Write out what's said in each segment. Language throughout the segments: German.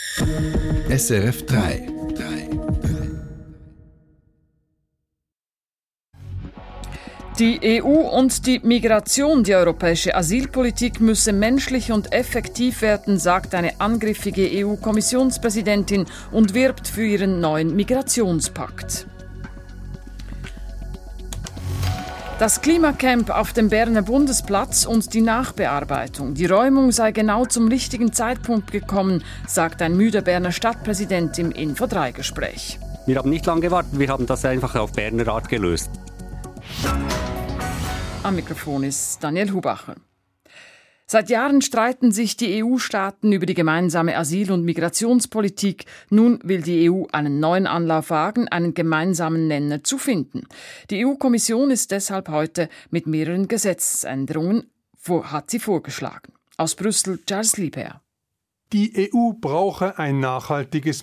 SRF 3. Die EU und die Migration, die europäische Asylpolitik müsse menschlich und effektiv werden, sagt eine angriffige EU-Kommissionspräsidentin und wirbt für ihren neuen Migrationspakt. Das Klimacamp auf dem Berner Bundesplatz und die Nachbearbeitung. Die Räumung sei genau zum richtigen Zeitpunkt gekommen, sagt ein müder Berner Stadtpräsident im Info3-Gespräch. Wir haben nicht lange gewartet, wir haben das einfach auf Berner Art gelöst. Am Mikrofon ist Daniel Hubacher. Seit Jahren streiten sich die EU-Staaten über die gemeinsame Asyl- und Migrationspolitik. Nun will die EU einen neuen Anlauf wagen, einen gemeinsamen Nenner zu finden. Die EU-Kommission ist deshalb heute mit mehreren Gesetzesänderungen hat sie vorgeschlagen. Aus Brüssel, Charles Lieber. Die EU brauche ein nachhaltiges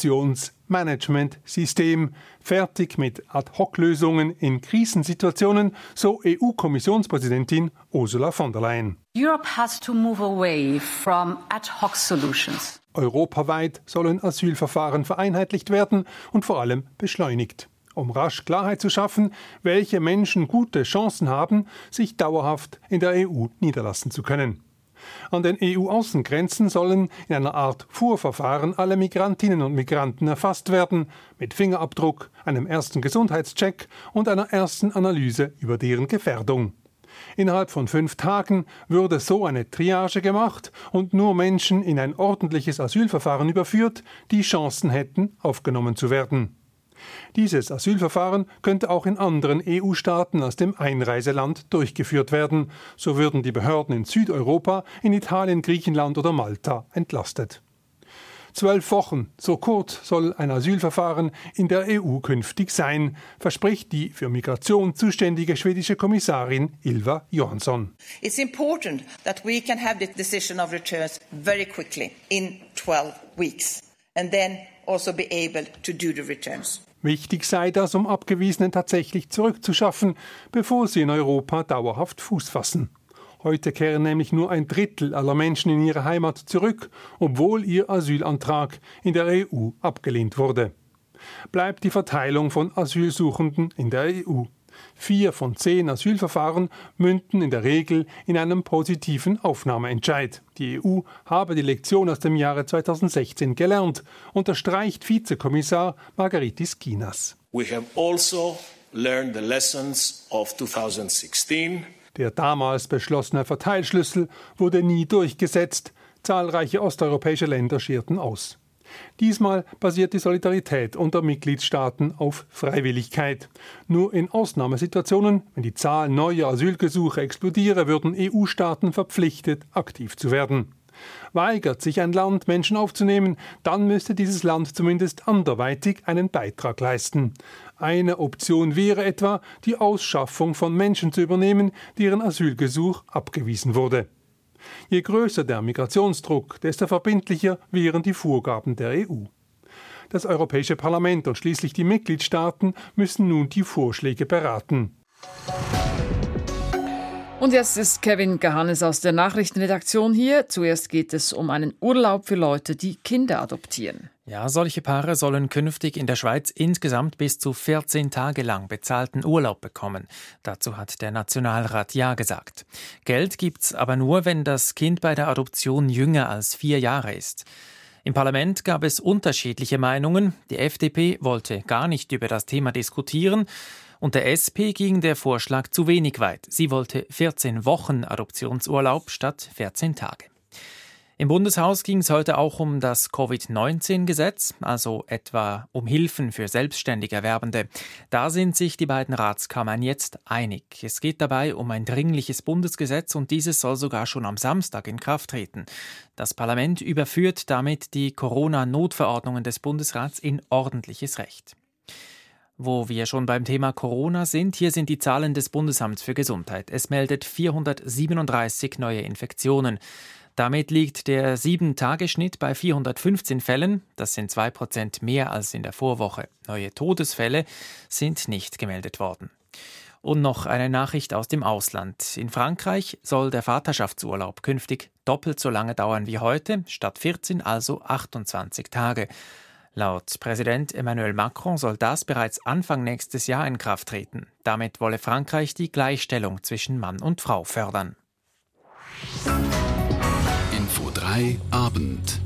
Migrationsmanagementsystem, fertig mit Ad-hoc-Lösungen in Krisensituationen, so EU-Kommissionspräsidentin Ursula von der Leyen. Europe has to move away from ad-hoc solutions. Europaweit sollen Asylverfahren vereinheitlicht werden und vor allem beschleunigt, um rasch Klarheit zu schaffen, welche Menschen gute Chancen haben, sich dauerhaft in der EU niederlassen zu können. An den EU-Außengrenzen sollen in einer Art Fuhrverfahren alle Migrantinnen und Migranten erfasst werden, mit Fingerabdruck, einem ersten Gesundheitscheck und einer ersten Analyse über deren Gefährdung. Innerhalb von 5 Tagen würde so eine Triage gemacht und nur Menschen in ein ordentliches Asylverfahren überführt, die Chancen hätten, aufgenommen zu werden. Dieses Asylverfahren könnte auch in anderen EU-Staaten aus dem Einreiseland durchgeführt werden. So würden die Behörden in Südeuropa, in Italien, Griechenland oder Malta entlastet. 12 Wochen, so kurz soll ein Asylverfahren in der EU künftig sein, verspricht die für Migration zuständige schwedische Kommissarin Ylva Johansson. It's important that we can have the decision of returns very quickly, in 12 weeks, and then also be able to do the returns. Wichtig sei das, um Abgewiesenen tatsächlich zurückzuschaffen, bevor sie in Europa dauerhaft Fuß fassen. Heute kehren nämlich nur 1/3 aller Menschen in ihre Heimat zurück, obwohl ihr Asylantrag in der EU abgelehnt wurde. Bleibt die Verteilung von Asylsuchenden in der EU. 4 von 10 Asylverfahren münden in der Regel in einem positiven Aufnahmeentscheid. Die EU habe die Lektion aus dem Jahre 2016 gelernt, unterstreicht Vizekommissar Margaritis Kinas. We have also learned the lessons of 2016. Der damals beschlossene Verteilschlüssel wurde nie durchgesetzt. Zahlreiche osteuropäische Länder schierten aus. Diesmal basiert die Solidarität unter Mitgliedstaaten auf Freiwilligkeit. Nur in Ausnahmesituationen, wenn die Zahl neuer Asylgesuche explodiere, würden EU-Staaten verpflichtet, aktiv zu werden. Weigert sich ein Land, Menschen aufzunehmen, dann müsste dieses Land zumindest anderweitig einen Beitrag leisten. Eine Option wäre etwa, die Ausschaffung von Menschen zu übernehmen, deren Asylgesuch abgewiesen wurde. Je größer der Migrationsdruck, desto verbindlicher wären die Vorgaben der EU. Das Europäische Parlament und schließlich die Mitgliedstaaten müssen nun die Vorschläge beraten. Und jetzt ist Kevin Gahannes aus der Nachrichtenredaktion hier. Zuerst geht es um einen Urlaub für Leute, die Kinder adoptieren. Ja, solche Paare sollen künftig in der Schweiz insgesamt bis zu 14 Tage lang bezahlten Urlaub bekommen. Dazu hat der Nationalrat Ja gesagt. Geld gibt's aber nur, wenn das Kind bei der Adoption jünger als 4 Jahre ist. Im Parlament gab es unterschiedliche Meinungen. Die FDP wollte gar nicht über das Thema diskutieren. Und der SP ging der Vorschlag zu wenig weit. Sie wollte 14 Wochen Adoptionsurlaub statt 14 Tage. Im Bundeshaus ging es heute auch um das Covid-19-Gesetz, also etwa um Hilfen für selbstständig Erwerbende. Da sind sich die beiden Ratskammern jetzt einig. Es geht dabei um ein dringliches Bundesgesetz und dieses soll sogar schon am Samstag in Kraft treten. Das Parlament überführt damit die Corona-Notverordnungen des Bundesrats in ordentliches Recht. Wo wir schon beim Thema Corona sind, hier sind die Zahlen des Bundesamts für Gesundheit. Es meldet 437 neue Infektionen. Damit liegt der 7-Tage-Schnitt bei 415 Fällen. Das sind 2% mehr als in der Vorwoche. Neue Todesfälle sind nicht gemeldet worden. Und noch eine Nachricht aus dem Ausland. In Frankreich soll der Vaterschaftsurlaub künftig doppelt so lange dauern wie heute, statt 14 also 28 Tage. Laut Präsident Emmanuel Macron soll das bereits Anfang nächstes Jahr in Kraft treten. Damit wolle Frankreich die Gleichstellung zwischen Mann und Frau fördern. Info 3 Abend.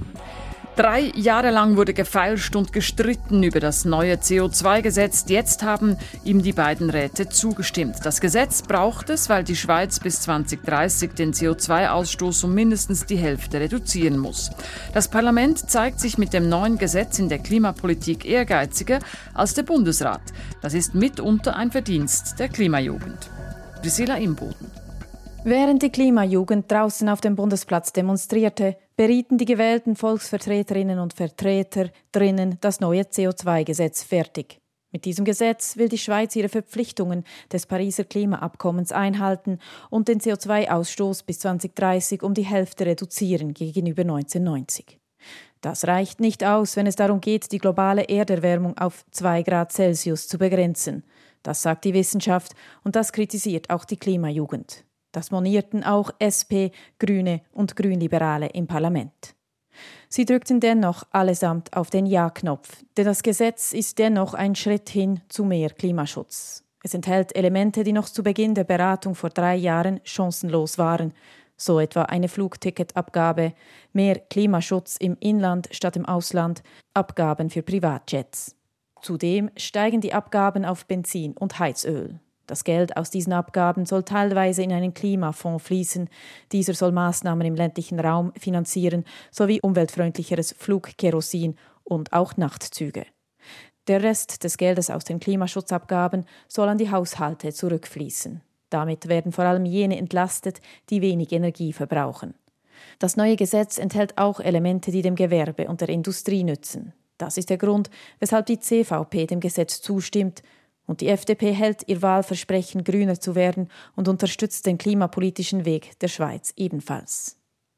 3 Jahre lang wurde gefeilscht und gestritten über das neue CO2-Gesetz. Jetzt haben ihm die beiden Räte zugestimmt. Das Gesetz braucht es, weil die Schweiz bis 2030 den CO2-Ausstoß um mindestens die Hälfte reduzieren muss. Das Parlament zeigt sich mit dem neuen Gesetz in der Klimapolitik ehrgeiziger als der Bundesrat. Das ist mitunter ein Verdienst der Klimajugend. Priscilla Imboden. Während die Klimajugend draußen auf dem Bundesplatz demonstrierte, berieten die gewählten Volksvertreterinnen und Vertreter drinnen das neue CO2-Gesetz fertig. Mit diesem Gesetz will die Schweiz ihre Verpflichtungen des Pariser Klimaabkommens einhalten und den CO2-Ausstoß bis 2030 um die Hälfte reduzieren gegenüber 1990. Das reicht nicht aus, wenn es darum geht, die globale Erderwärmung auf 2 Grad Celsius zu begrenzen. Das sagt die Wissenschaft und das kritisiert auch die Klimajugend. Das monierten auch SP, Grüne und Grünliberale im Parlament. Sie drückten dennoch allesamt auf den Ja-Knopf, denn das Gesetz ist dennoch ein Schritt hin zu mehr Klimaschutz. Es enthält Elemente, die noch zu Beginn der Beratung vor 3 Jahren chancenlos waren, so etwa eine Flugticketabgabe, mehr Klimaschutz im Inland statt im Ausland, Abgaben für Privatjets. Zudem steigen die Abgaben auf Benzin und Heizöl. Das Geld aus diesen Abgaben soll teilweise in einen Klimafonds fließen. Dieser soll Maßnahmen im ländlichen Raum finanzieren, sowie umweltfreundlicheres Flugkerosin und auch Nachtzüge. Der Rest des Geldes aus den Klimaschutzabgaben soll an die Haushalte zurückfließen. Damit werden vor allem jene entlastet, die wenig Energie verbrauchen. Das neue Gesetz enthält auch Elemente, die dem Gewerbe und der Industrie nützen. Das ist der Grund, weshalb die CVP dem Gesetz zustimmt. Und die FDP hält ihr Wahlversprechen, grüner zu werden und unterstützt den klimapolitischen Weg der Schweiz ebenfalls.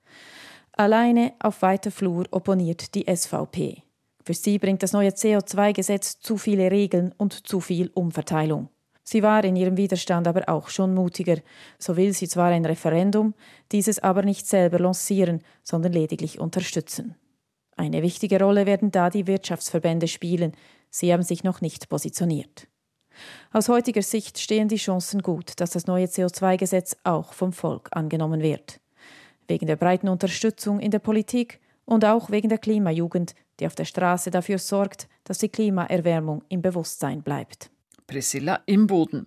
Alleine auf weiter Flur opponiert die SVP. Für sie bringt das neue CO2-Gesetz zu viele Regeln und zu viel Umverteilung. Sie war in ihrem Widerstand aber auch schon mutiger. So will sie zwar ein Referendum, dieses aber nicht selber lancieren, sondern lediglich unterstützen. Eine wichtige Rolle werden da die Wirtschaftsverbände spielen. Sie haben sich noch nicht positioniert. Aus heutiger Sicht stehen die Chancen gut, dass das neue CO2-Gesetz auch vom Volk angenommen wird. Wegen der breiten Unterstützung in der Politik und auch wegen der Klimajugend, die auf der Straße dafür sorgt, dass die Klimaerwärmung im Bewusstsein bleibt. Priscilla Imboden.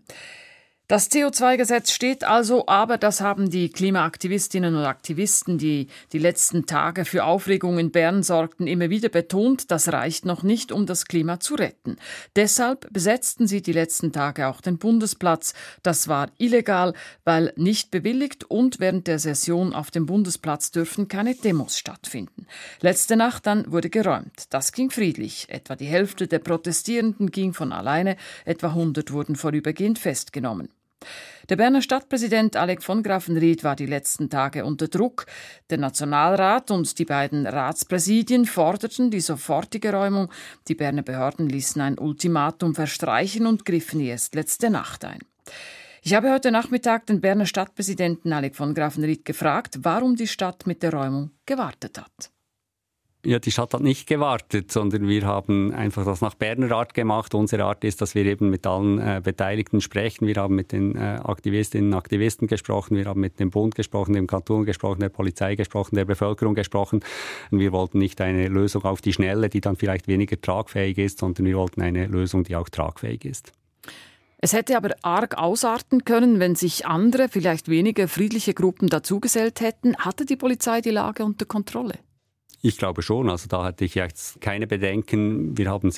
Das CO2-Gesetz steht also, aber das haben die Klimaaktivistinnen und Aktivisten, die die letzten Tage für Aufregung in Bern sorgten, immer wieder betont, das reicht noch nicht, um das Klima zu retten. Deshalb besetzten sie die letzten Tage auch den Bundesplatz. Das war illegal, weil nicht bewilligt und während der Session auf dem Bundesplatz dürfen keine Demos stattfinden. Letzte Nacht dann wurde geräumt. Das ging friedlich. Etwa die Hälfte der Protestierenden ging von alleine, etwa 100 wurden vorübergehend festgenommen. Der Berner Stadtpräsident Alec von Grafenried war die letzten Tage unter Druck. Der Nationalrat und die beiden Ratspräsidien forderten die sofortige Räumung. Die Berner Behörden ließen ein Ultimatum verstreichen und griffen erst letzte Nacht ein. Ich habe heute Nachmittag den Berner Stadtpräsidenten Alec von Grafenried gefragt, warum die Stadt mit der Räumung gewartet hat. Ja, die Stadt hat nicht gewartet, sondern wir haben einfach das nach Berner Art gemacht. Unsere Art ist, dass wir eben mit allen Beteiligten sprechen. Wir haben mit den Aktivistinnen und Aktivisten gesprochen, wir haben mit dem Bund gesprochen, dem Kanton gesprochen, der Polizei gesprochen, der Bevölkerung gesprochen. Und wir wollten nicht eine Lösung auf die Schnelle, die dann vielleicht weniger tragfähig ist, sondern wir wollten eine Lösung, die auch tragfähig ist. Es hätte aber arg ausarten können, wenn sich andere, vielleicht weniger friedliche Gruppen dazugesellt hätten. Hatte die Polizei die Lage unter Kontrolle? Ich glaube schon, also da hatte ich jetzt keine Bedenken. Wir hatten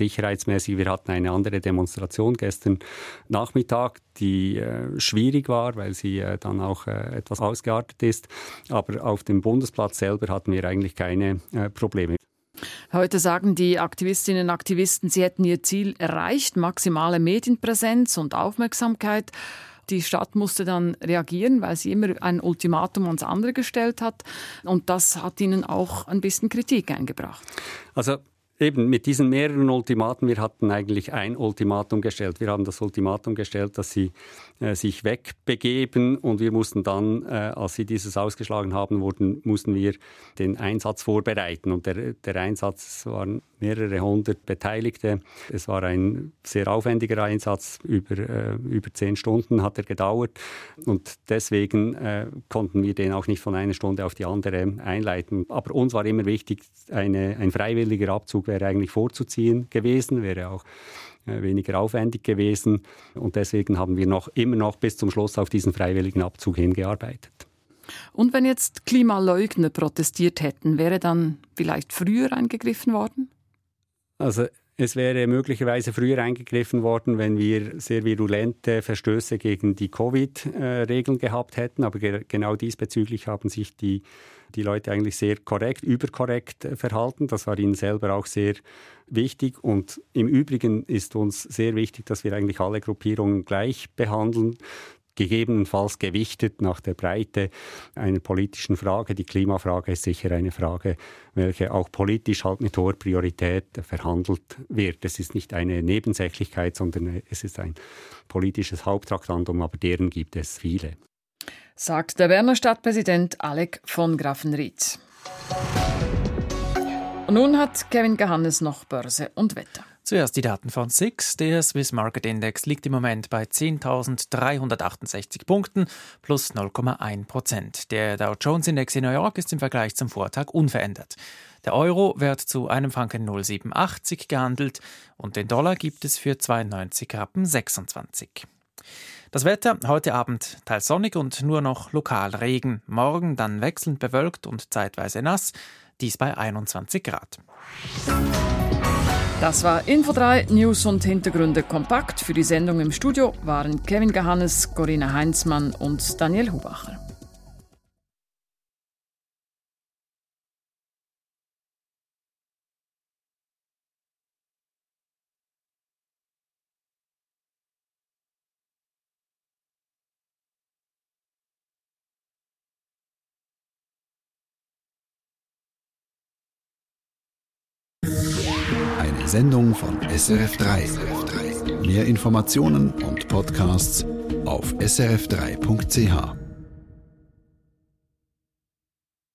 eine andere Demonstration gestern Nachmittag, die schwierig war, weil sie dann auch etwas ausgeartet ist. Aber auf dem Bundesplatz selber hatten wir eigentlich keine Probleme. Heute sagen die Aktivistinnen und Aktivisten, sie hätten ihr Ziel erreicht, maximale Medienpräsenz und Aufmerksamkeit. Die Stadt musste dann reagieren, weil sie immer ein Ultimatum ans andere gestellt hat. Und das hat ihnen auch ein bisschen Kritik eingebracht. Also Eben mit diesen mehreren Ultimaten, wir hatten eigentlich ein Ultimatum gestellt. Wir haben das Ultimatum gestellt, dass sie sich wegbegeben und wir mussten dann, als sie dieses ausgeschlagen haben, mussten wir den Einsatz vorbereiten. Und der Einsatz waren mehrere hundert Beteiligte. Es war ein sehr aufwendiger Einsatz, über 10 Stunden hat er gedauert und deswegen konnten wir den auch nicht von einer Stunde auf die andere einleiten. Aber uns war immer wichtig, ein freiwilliger Abzug wäre eigentlich vorzuziehen gewesen, wäre auch weniger aufwendig gewesen und deswegen haben wir immer noch bis zum Schluss auf diesen freiwilligen Abzug hingearbeitet. Und wenn jetzt Klimaleugner protestiert hätten, wäre dann vielleicht früher eingegriffen worden? Also es wäre möglicherweise früher eingegriffen worden, wenn wir sehr virulente Verstöße gegen die Covid-Regeln gehabt hätten. Aber genau diesbezüglich haben sich die Leute eigentlich sehr überkorrekt verhalten. Das war ihnen selber auch sehr wichtig. Und im Übrigen ist uns sehr wichtig, dass wir eigentlich alle Gruppierungen gleich behandeln, gegebenenfalls gewichtet nach der Breite einer politischen Frage. Die Klimafrage ist sicher eine Frage, welche auch politisch halt mit hoher Priorität verhandelt wird. Es ist nicht eine Nebensächlichkeit, sondern es ist ein politisches Haupttraktantum, aber deren gibt es viele. Sagt der Berner Stadtpräsident Alec von Graffenried. Und nun hat Kevin Gahannes noch Börse und Wetter. Zuerst die Daten von SIX. Der Swiss Market Index liegt im Moment bei 10.368 Punkten, plus 0,1%. Der Dow Jones Index in New York ist im Vergleich zum Vortag unverändert. Der Euro wird zu einem Franken 0,87 gehandelt und den Dollar gibt es für 92,26 Rappen. Das Wetter, heute Abend teils sonnig und nur noch lokal Regen. Morgen dann wechselnd bewölkt und zeitweise nass, dies bei 21 Grad. Das war Info 3, News und Hintergründe kompakt. Für die Sendung im Studio waren Kevin Gahannes, Corinna Heinzmann und Daniel Hubacher. Eine Sendung von SRF 3. Mehr Informationen und Podcasts auf srf3.ch.